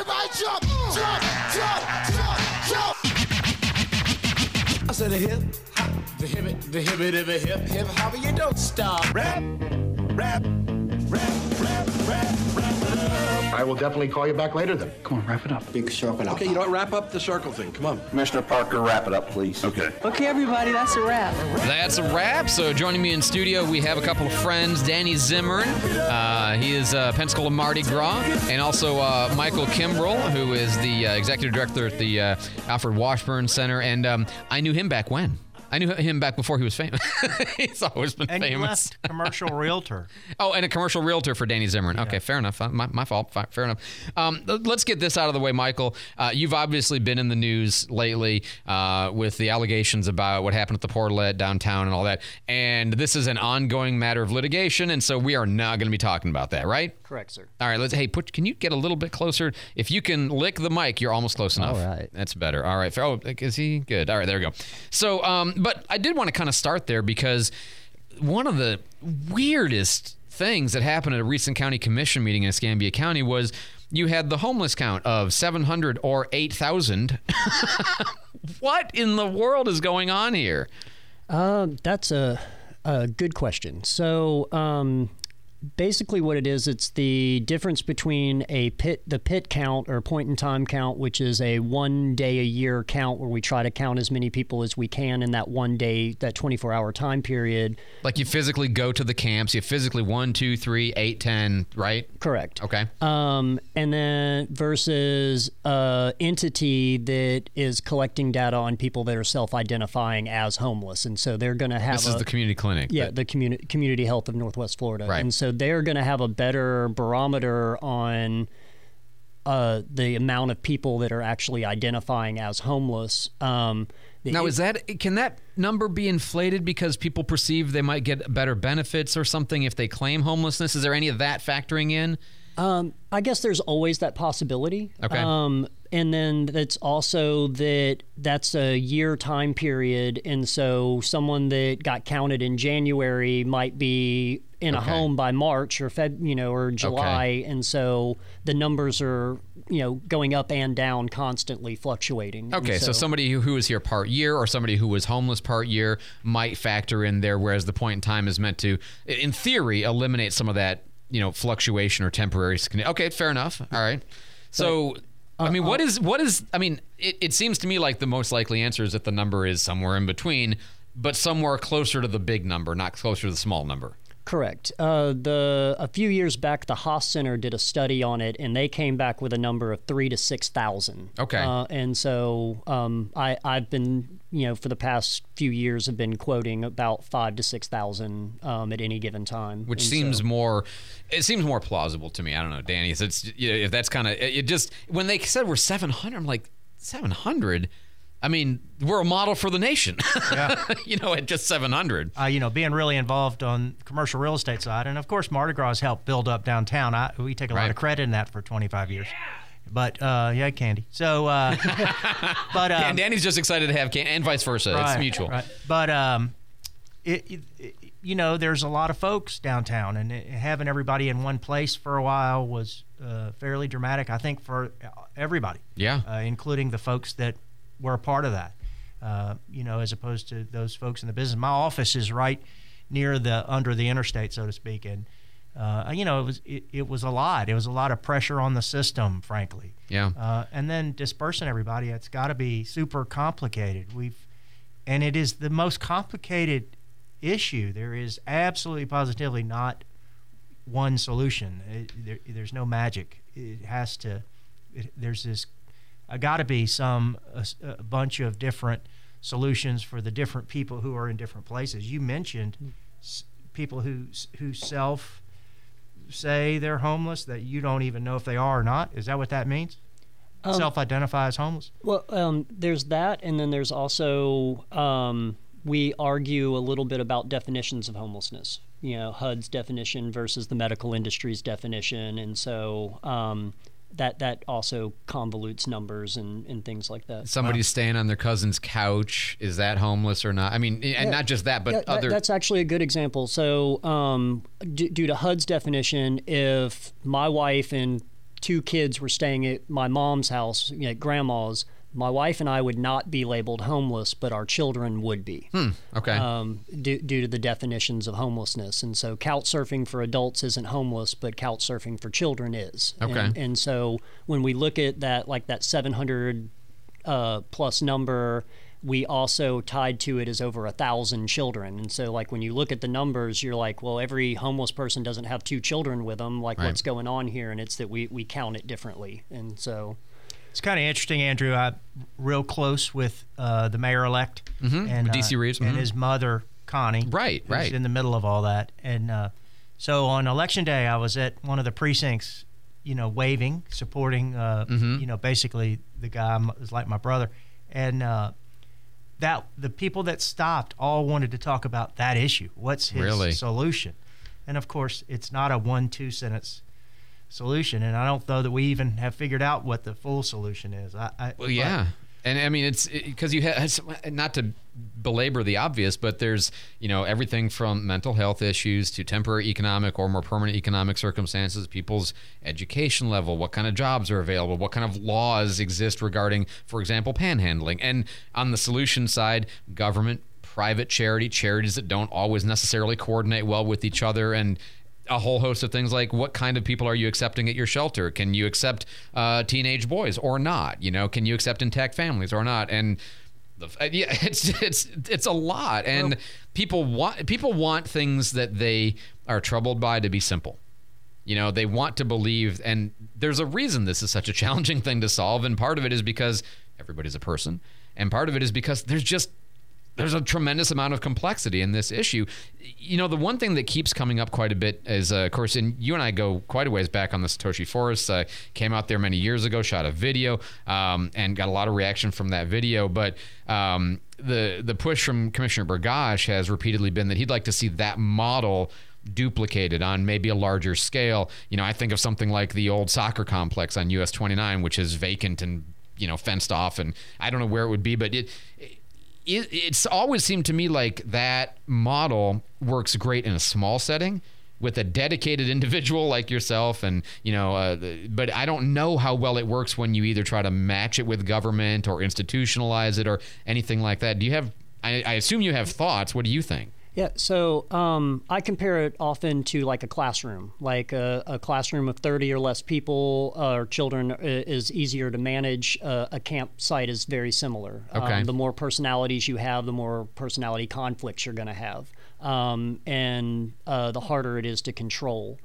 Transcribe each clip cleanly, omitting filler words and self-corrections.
Everybody jump, jump, jump, jump, jump. I said a hip hop, the hip hop, you don't stop. Rap, rap, rap, rap, rap, rap it up. I will definitely call you back later then. Come on, wrap it up. Big circle up. Okay, you know what? Wrap up the circle thing. Come on. Commissioner Parker, wrap it up, please. Okay. Okay, everybody, that's a wrap. That's a wrap. So joining me in studio, we have a couple of friends. Danny Zimmern, he is Pensacola Mardi Gras, and also Michael Kimbrell, who is the executive director at the Alfred Washburn Center. And I knew him back when? I knew him back before he was famous. He's always been famous. And you left commercial realtor. Oh, and a commercial realtor for Danny Zimmern. Okay, fair enough. My fault. Fair enough. Let's get this out of the way, Michael. You've obviously been in the news lately with the allegations about what happened at the Portlet downtown and all that. And this is an ongoing matter of litigation, and so we are not going to be talking about that, right? Correct, sir. All right, can you get a little bit closer? If you can lick the mic, you're almost close enough. All right. That's better. All right. Oh, is he good? All right, there we go. So, but I did want to kind of start there because one of the weirdest things that happened at a recent county commission meeting in Escambia County was you had the homeless count of 700 or 8,000. What in the world is going on here? That's a good question. So basically what it is, it's the difference between the pit count or point in time count, which is a 1 day a year count where we try to count as many people as we can in that 1 day, that 24-hour time period. Like you physically go to the camps, you physically 1, 2, 3, 8, 10, right? Correct. Okay. And then versus entity that is collecting data on people that are self-identifying as homeless. And so they're going to have This is the community clinic. Yeah, the community health of Northwest Florida. Right. And so they're going to have a better barometer on the amount of people that are actually identifying as homeless. Now, can that number be inflated because people perceive they might get better benefits or something if they claim homelessness? Is there any of that factoring in? I guess there's always that possibility. Okay. And then it's also that's a year time period. And so someone that got counted in January might be in a home by March or or July. Okay. And so the numbers are, going up and down, constantly fluctuating. Okay, so somebody who was here part year or somebody who was homeless part year might factor in there, whereas the point in time is meant to, in theory, eliminate some of that, fluctuation or temporary. Okay, fair enough. All right. So, it seems to me like the most likely answer is that the number is somewhere in between, but somewhere closer to the big number, not closer to the small number. Correct. A few years back, the Haas Center did a study on it, and they came back with a number of 3,000 to 6,000. Okay. And so I've been, for the past few years, have been quoting about 5,000 to 6,000 at any given time. Which seems more plausible to me. I don't know, Danny. If that's kind of it, just when they said we're 700, I'm like 700. I mean, we're a model for the nation, Yeah. At just 700. Being really involved on commercial real estate side. And, of course, Mardi Gras has helped build up downtown. We take a lot of credit in that for 25 years. But, candy. So, but... and Danny's just excited to have candy, and vice versa. Right, it's mutual. Right. But, there's a lot of folks downtown, and having everybody in one place for a while was fairly dramatic, I think, for everybody. Yeah. Including the folks that were a part of that, as opposed to those folks in the business. My office is right near under the interstate, so to speak, and it was a lot. It was a lot of pressure on the system, frankly. Yeah. And then dispersing everybody, it's got to be super complicated. And it is the most complicated issue. There is absolutely positively not one solution. There's no magic. It has to. There's this. Got to be a bunch of different solutions for the different people who are in different places. You mentioned people who self say they're homeless that you don't even know if they are or not. Is that what that means? Self-identify as homeless? Well, there's that, and then there's also we argue a little bit about definitions of homelessness. HUD's definition versus the medical industry's definition, and so that also convolutes numbers and things like that. Somebody's staying on their cousin's couch. Is that homeless or not? I mean, and not just that, but other... That's actually a good example. So due to HUD's definition, if my wife and two kids were staying at my mom's house, at grandma's, my wife and I would not be labeled homeless, but our children would be. Okay. Due to the definitions of homelessness. And so couch surfing for adults isn't homeless, but couch surfing for children is. Okay. And so when we look at that, like that 700 plus number, we also tied to it as over 1,000 children. And so like when you look at the numbers, you're like, well, every homeless person doesn't have two children with them. Like what's going on here? And it's that we count it differently. And so... It's kind of interesting, Andrew. I'm real close with the mayor-elect and D.C. Reeves and his mother, Connie. Right. Who's in the middle of all that. And so on Election Day, I was at one of the precincts, waving, supporting, basically the guy was like my brother. And that the people that stopped all wanted to talk about that issue. What's his solution? And, of course, it's not a 1-2 sentence solution, and I don't know that we even have figured out what the full solution is. And I mean, it's because you have, not to belabor the obvious, but there's everything from mental health issues to temporary economic or more permanent economic circumstances, people's education level, what kind of jobs are available, what kind of laws exist regarding, for example, panhandling. And on the solution side, government, private charities that don't always necessarily coordinate well with each other, and a whole host of things like what kind of people are you accepting at your shelter? Can you accept teenage boys or not? Can you accept intact families or not? And it's a lot. And people want things that they are troubled by to be simple. They want to believe, and there's a reason this is such a challenging thing to solve. And part of it is because everybody's a person, and part of it is because there's a tremendous amount of complexity in this issue. The one thing that keeps coming up quite a bit is, of course, and you and I go quite a ways back on the Satoshi Forest. Came out there many years ago, shot a video, and got a lot of reaction from that video. But the push from Commissioner Burgash has repeatedly been that he'd like to see that model duplicated on maybe a larger scale. I think of something like the old soccer complex on US 29, which is vacant and fenced off, and I don't know where it would be, but it's always seemed to me like that model works great in a small setting with a dedicated individual like yourself, and but I don't know how well it works when you either try to match it with government or institutionalize it or anything like that. Do you have? I assume you have thoughts. What do you think? Yeah, so I compare it often to like a classroom. Like a classroom of 30 or less people or children is easier to manage. A campsite is very similar. Okay. The more personalities you have, the more personality conflicts you're going to have. And the harder it is to control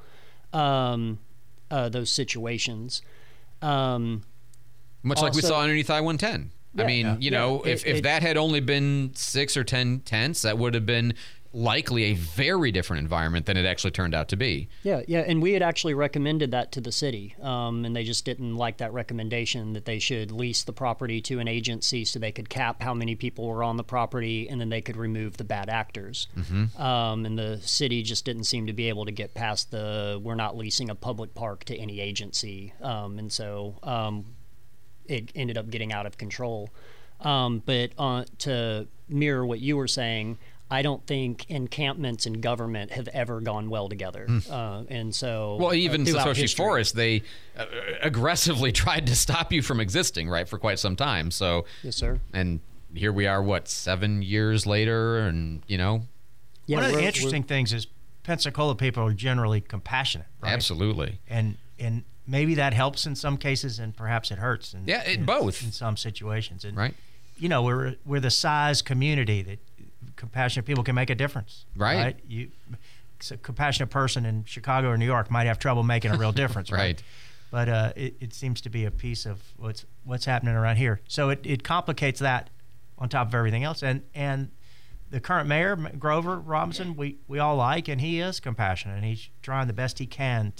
those situations. Much like we saw underneath I-110. Yeah, I mean, if that had only been 6 or 10 tents, that would have been likely a very different environment than it actually turned out to be. Yeah, and we had actually recommended that to the city, and they just didn't like that recommendation that they should lease the property to an agency so they could cap how many people were on the property, and then they could remove the bad actors. And the city just didn't seem to be able to get past we're not leasing a public park to any agency, and so it ended up getting out of control. But to mirror what you were saying, I don't think encampments and government have ever gone well together. And so... Well, even Satoshi history. Forest, they aggressively tried to stop you from existing, right, for quite some time. So, yes, sir. And here we are, 7 years later, and, Yeah, one of the interesting things is Pensacola people are generally compassionate, right? Absolutely. And maybe that helps in some cases, and perhaps it hurts. Both. In some situations. And, right. We're the size community that compassionate people can make a difference. Right. A compassionate person in Chicago or New York might have trouble making a real difference. Right. But it seems to be a piece of what's happening around here. So it complicates that on top of everything else. And the current mayor, Grover Robinson, we all like, and he is compassionate, and he's trying the best he can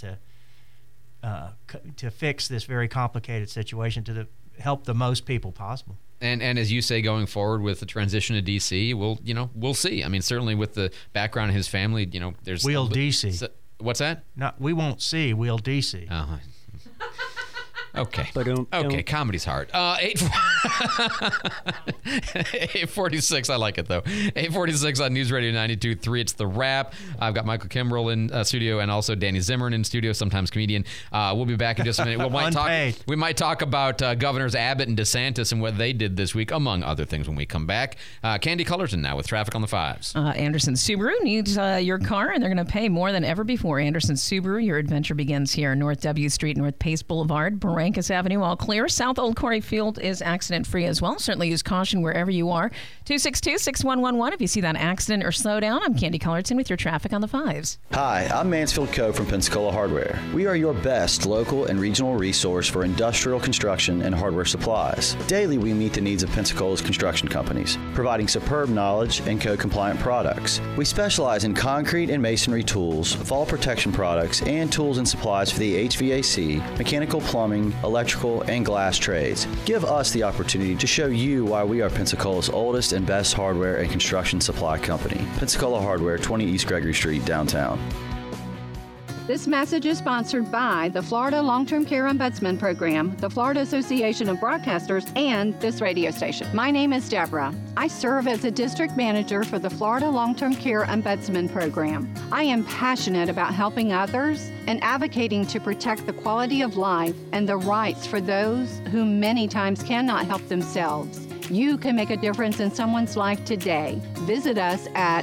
to fix this very complicated situation to help the most people possible. And as you say, going forward with the transition to D.C., we'll see. I mean, certainly with the background of his family, there's... We'll D.C. What's that? No, we won't see. We'll D.C. Oh. Okay. Okay, comedy's hard. 846, I like it, though. 846 on News Radio 92.3. It's The Wrap. I've got Michael Kimbrell in studio and also Danny Zimmern in studio, sometimes comedian. We'll be back in just a minute. We might talk about Governors Abbott and DeSantis and what they did this week, among other things, when we come back. Candy Cullerton now with Traffic on the Fives. Anderson Subaru needs your car, and they're going to pay more than ever before. Anderson Subaru, your adventure begins here. North W Street, North Pace Boulevard, Barrancas Avenue, all clear. South Old Quarry Field is accident-free as well. Certainly use caution wherever you are. 262-6111 if you see that accident or slow down. I'm Candy Cullerton with your Traffic on the Fives. Hi, I'm Mansfield Coe from Pensacola Hardware. We are your best local and regional resource for industrial construction and hardware supplies. Daily, we meet the needs of Pensacola's construction companies, providing superb knowledge and code-compliant products. We specialize in concrete and masonry tools, fall protection products, and tools and supplies for the HVAC, mechanical, plumbing, electrical, and glass trades. Give us the opportunity to show you why we are Pensacola's oldest and best hardware and construction supply company. Pensacola Hardware, 20 East Gregory Street, downtown. This message is sponsored by the Florida Long-Term Care Ombudsman Program, the Florida Association of Broadcasters, and this radio station. My name is Deborah. I serve as a district manager for the Florida Long-Term Care Ombudsman Program. I am passionate about helping others and advocating to protect the quality of life and the rights for those who many times cannot help themselves. You can make a difference in someone's life today. Visit us at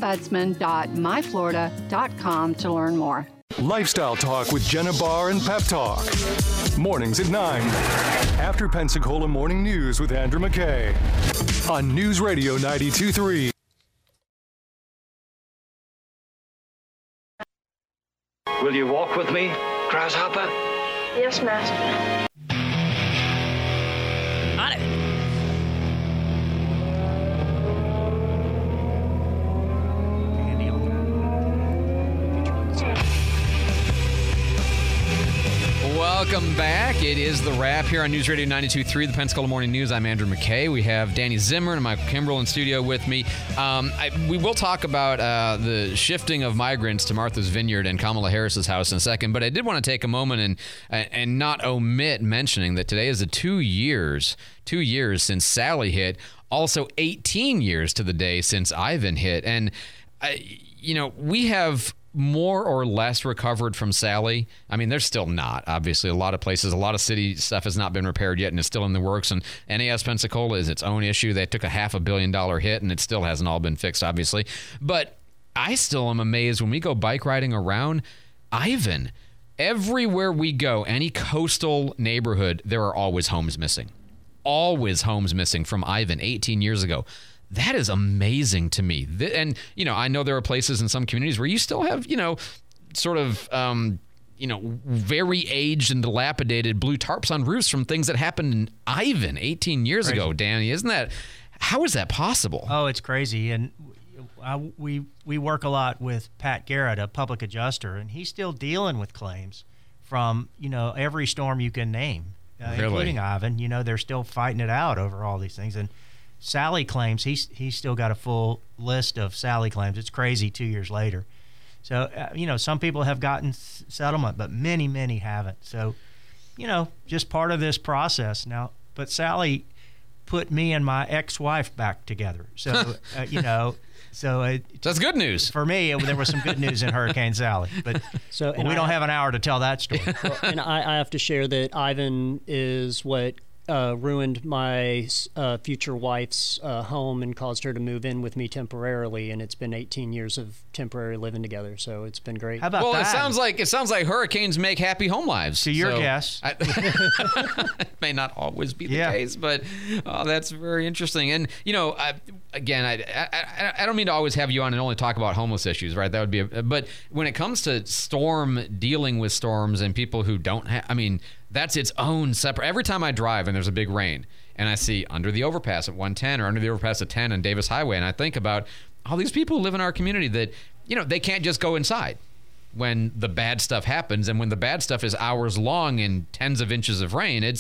ombudsman.myflorida.com to learn more. Lifestyle Talk with Jenna Barr and Pep Talk. Mornings at 9. After Pensacola Morning News with Andrew McKay. On News Radio 92.3. Will you walk with me, Grasshopper? Yes, Master. On it. Welcome back. It is The Wrap here on News Radio 92.3, the Pensacola Morning News. I'm Andrew McKay. We have Danny Zimmern and Michael Kimbrell in studio with me. We will talk about the shifting of migrants to Martha's Vineyard and Kamala Harris's house in a second, but I did want to take a moment and not omit mentioning that today is the 2 years since Sally hit, also 18 years to the day since Ivan hit. And, we have more or less recovered from Sally. I mean, there's still not. Obviously, a lot of places, a lot of city stuff has not been repaired yet and is still in the works. And NAS Pensacola is its own issue. They took a $500 million hit, and it still hasn't all been fixed, obviously. But I still am amazed when we go bike riding around Ivan. Everywhere we go, any coastal neighborhood, there are always homes missing. Always homes missing from Ivan 18 years ago. That is amazing to me. And, I know there are places in some communities where you still have, sort of, very aged and dilapidated blue tarps on roofs from things that happened in Ivan 18 years ago, Danny. How is that possible? Oh, it's crazy. And we work a lot with Pat Garrett, a public adjuster, and he's still dealing with claims from, every storm you can name, including Ivan. They're still fighting it out over all these things. And Sally claims, he's still got a full list of Sally claims. It's crazy 2 years later. So, some people have gotten settlement, but many, many haven't. So, just part of this process now. But Sally put me and my ex-wife back together. So, so that's good news. For me, there was some good news in Hurricane Sally. But we don't have an hour to tell that story. Well, and I have to share that Ivan is what ruined my future wife's home and caused her to move in with me temporarily, and it's been 18 years of temporary living together, so it's been great. How about that? It sounds like hurricanes make happy home lives. To your guess. It may not always be the case, but that's very interesting. And, I don't mean to always have you on and only talk about homeless issues, right? That would be but when it comes to dealing with storms and people who don't have, that's its own separate. Every time I drive and there's a big rain and I see under the overpass at 110 or under the overpass at 10 on Davis Highway, and I think about all these people who live in our community that, they can't just go inside when the bad stuff happens. And when the bad stuff is hours long and tens of inches of rain, it's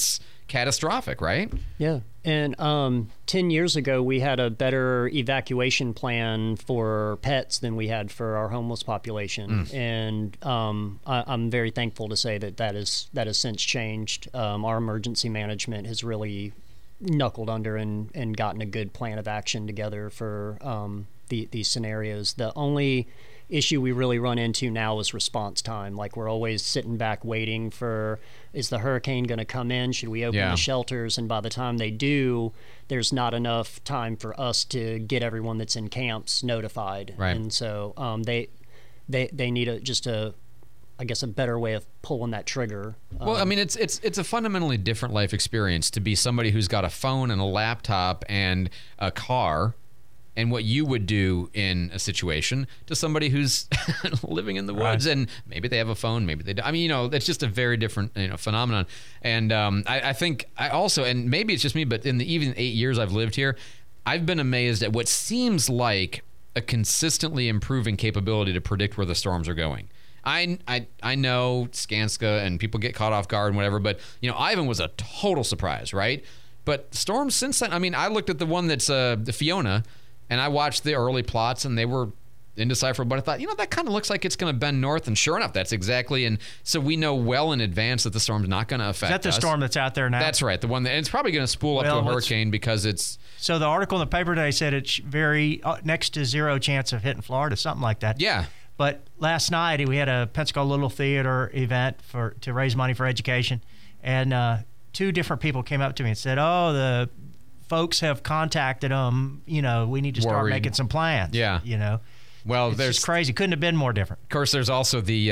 catastrophic, right? Yeah. And 10 years ago, we had a better evacuation plan for pets than we had for our homeless population. And I'm very thankful to say that has since changed. Our emergency management has really knuckled under and gotten a good plan of action together for these scenarios. The only issue we really run into now is response time. Like, we're always sitting back waiting for, is the hurricane going to come in? Should we open the shelters? And by the time they do, there's not enough time for us to get everyone that's in camps notified. Right. And so they need I guess a better way of pulling that trigger. Well, I mean, it's a fundamentally different life experience to be somebody who's got a phone and a laptop and a car, and what you would do in a situation, to somebody who's living in the woods, and maybe they have a phone, maybe they don't. I mean, it's just a very different phenomenon. And I think I also, and maybe it's just me, but in the even 8 years I've lived here, I've been amazed at what seems like a consistently improving capability to predict where the storms are going. I know Skanska and people get caught off guard and whatever, but Ivan was a total surprise, right? But storms since then, I mean, I looked at the one that's the Fiona, and I watched the early plots, and they were indecipherable, but I thought, that kind of looks like it's going to bend north, and sure enough, that's exactly, and so we know well in advance that the storm's not going to affect us. Is that the storm that's out there now? That's right, the one that, and it's probably going to spool up to a hurricane because it's... So the article in the paper today said it's very next to zero chance of hitting Florida, something like that. Yeah. But last night we had a Pensacola Little Theater event to raise money for education, and 2 different people came up to me and said, "Oh, the folks have contacted them. We need to start making some plans." Yeah. Well, it's just crazy. Couldn't have been more different. Of course, there's also the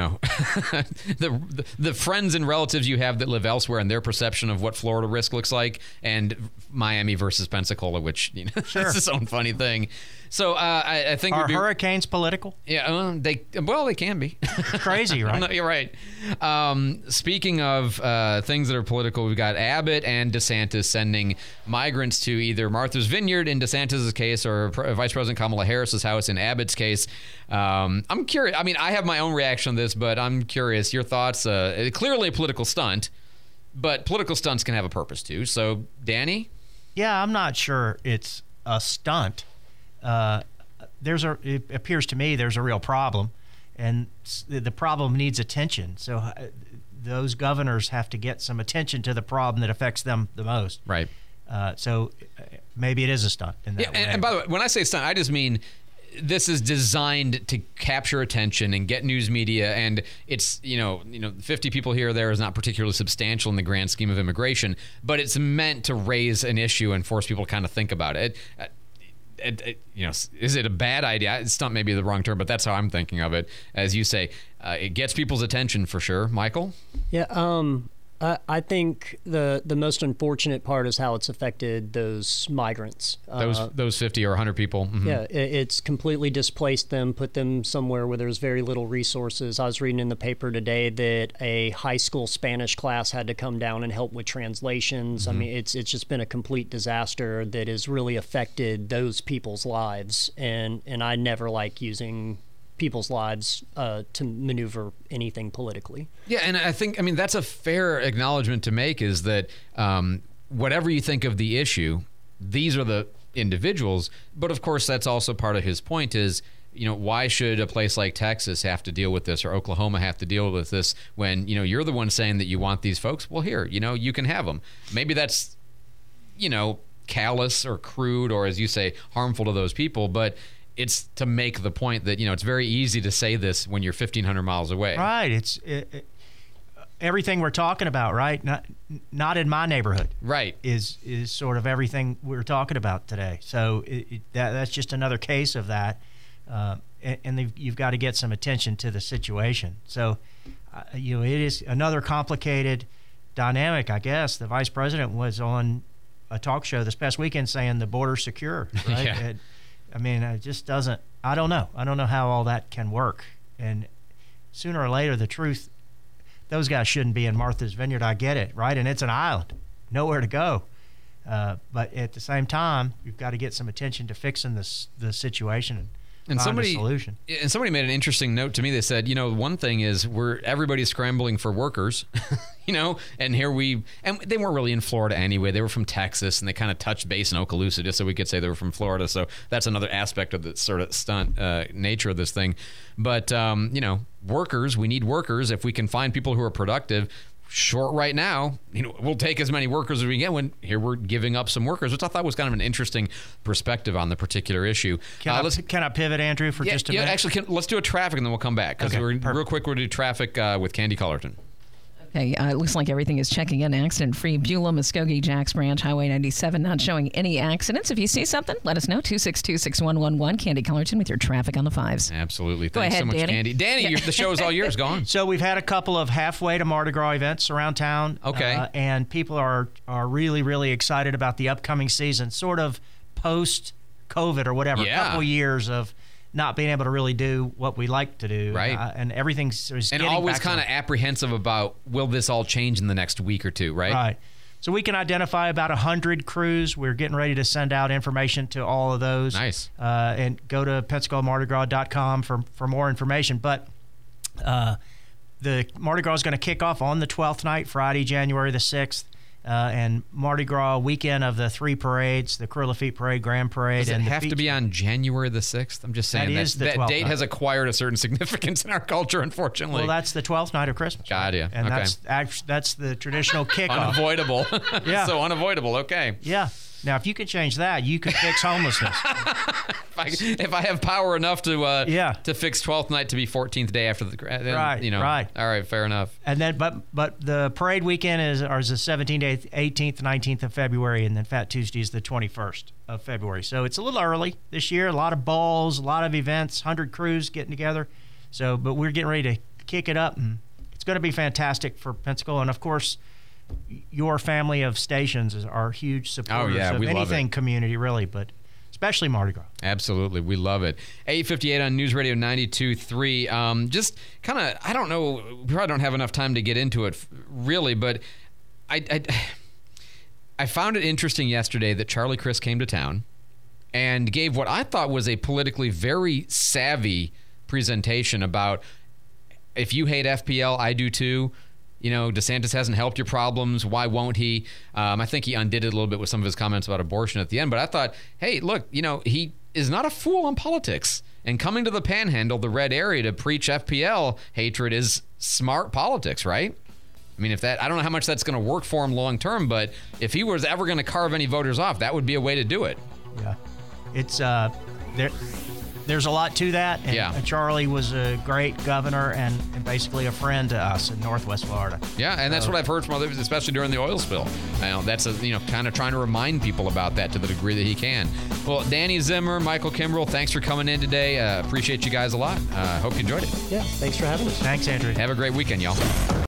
the friends and relatives you have that live elsewhere and their perception of what Florida risk looks like, and Miami versus Pensacola, which sure. It's its own funny thing. So I think are hurricanes political? Yeah, they can be. Crazy, right? No, you're right. Speaking of things that are political, we've got Abbott and DeSantis sending migrants to either Martha's Vineyard in DeSantis' case or Vice President Kamala Harris's house in Abbott's case. I'm curious. I mean, I have my own reaction on this, but I'm curious. Your thoughts? Clearly a political stunt, but political stunts can have a purpose too. So, Danny? Yeah, I'm not sure it's a stunt. It appears to me there's a real problem, and the problem needs attention. So those governors have to get some attention to the problem that affects them the most. Right. So maybe it is a stunt in that way. And by the way, when I say stunt, I just mean this is designed to capture attention and get news media, and it's 50 people here or there is not particularly substantial in the grand scheme of immigration, but it's meant to raise an issue and force people to kind of think about it. Is it a bad idea? Stunt may be the wrong term, but that's how I'm thinking of it. As you say, it gets people's attention for sure. Michael? Yeah, I think the most unfortunate part is how it's affected those migrants. Those 50 or 100 people. Mm-hmm. Yeah, it's completely displaced them, put them somewhere where there's very little resources. I was reading in the paper today that a high school Spanish class had to come down and help with translations. Mm-hmm. I mean, it's just been a complete disaster that has really affected those people's lives. And I never like using people's lives to maneuver anything politically. Yeah, and I think, that's a fair acknowledgement to make, is that whatever you think of the issue, these are the individuals. But of course, that's also part of his point is, why should a place like Texas have to deal with this, or Oklahoma have to deal with this when, you're the one saying that you want these folks? Well, here, you can have them. Maybe that's, callous or crude, or as you say, harmful to those people, but it's to make the point that, it's very easy to say this when you're 1,500 miles away. Right. It's everything we're talking about, right? Not in my neighborhood. Right. Is sort of everything we're talking about today. So that's just another case of that. And you've got to get some attention to the situation. So, it is another complicated dynamic, I guess. The vice president was on a talk show this past weekend saying the border's secure, right? Yeah. It just doesn't, I don't know. I don't know how all that can work. And sooner or later, the truth, those guys shouldn't be in Martha's Vineyard. I get it, right? And it's an island, nowhere to go. But at the same time, you've got to get some attention to fixing the situation. And find a solution. Somebody made an interesting note to me. They said, one thing is everybody's scrambling for workers, and and they weren't really in Florida anyway. They were from Texas, and they kind of touched base in Okaloosa just so we could say they were from Florida. So that's another aspect of the sort of stunt nature of this thing. But, workers, we need workers. If we can find people who are productive, short right now, we'll take as many workers as we can when here we're giving up some workers, which I thought was kind of an interesting perspective on the particular issue. Can I pivot, Andrew, for just a minute? Actually, let's do a traffic and then we'll come back because real quick we'll do traffic with Candy Cullerton. Okay, it looks like everything is checking in accident-free. Beulah, Muskogee, Jacks Branch, Highway 97, not showing any accidents. If you see something, let us know. 262-6111. Candy Cullerton with your traffic on the 5s. Absolutely. Go Thanks ahead, so much, Danny. Candy. Danny, the show is all yours. Go on. So we've had a couple of halfway to Mardi Gras events around town. Okay. And people are really, really excited about the upcoming season, sort of post-COVID or whatever. Yeah. A couple years of not being able to really do what we like to do. Right. And everything's and always kind of apprehensive about, will this all change in the next week or two, right? Right. So we can identify about 100 crews. We're getting ready to send out information to all of those. Nice. And go to PensacolaMardiGras.com for more information. But the Mardi Gras is going to kick off on the 12th night, Friday, January the 6th. And Mardi Gras weekend of the 3 parades, the Cruella Feet Parade, Grand Parade. Does it and have to be on January the 6th? I'm just saying that date has acquired a certain significance in our culture, unfortunately. Well, that's the 12th night of Christmas. Got you. And Okay. that's the traditional kickoff. Unavoidable. Yeah. So unavoidable. Okay. Yeah. Now, if you could change that, you could fix homelessness. If I have power enough to fix 12th night to be 14th day after the then, right. All right, fair enough. And then, but the parade weekend is the 17th, 18th, 19th of February, and then Fat Tuesday is the 21st of February. So it's a little early this year. A lot of balls, a lot of events, 100 crews getting together. So, but we're getting ready to kick it up, and it's going to be fantastic for Pensacola. And of course, your family of stations are huge supporters of we love anything it. Community, really, but especially Mardi Gras. Absolutely. We love it. 8:58 on News Radio 92.3. Just kind of, I don't know, we probably don't have enough time to get into it, really, but I found it interesting yesterday that Charlie Crist came to town and gave what I thought was a politically very savvy presentation about, if you hate FPL, I do too. DeSantis hasn't helped your problems. Why won't he? I think he undid it a little bit with some of his comments about abortion at the end. But I thought, hey, look, he is not a fool on politics. And coming to the Panhandle, the red area, to preach FPL hatred is smart politics, right? I mean, I don't know how much that's going to work for him long term, but if he was ever going to carve any voters off, that would be a way to do it. Yeah. It's there's a lot to that. And Charlie was a great governor and basically a friend to us in Northwest Florida. Yeah, and that's what I've heard from others, especially during the oil spill. That's kind of trying to remind people about that to the degree that he can. Well, Danny Zimmer, Michael Kimbrell, thanks for coming in today. Appreciate you guys a lot. Hope you enjoyed it. Yeah, thanks for having us. Thanks, Andrew. Have a great weekend, y'all.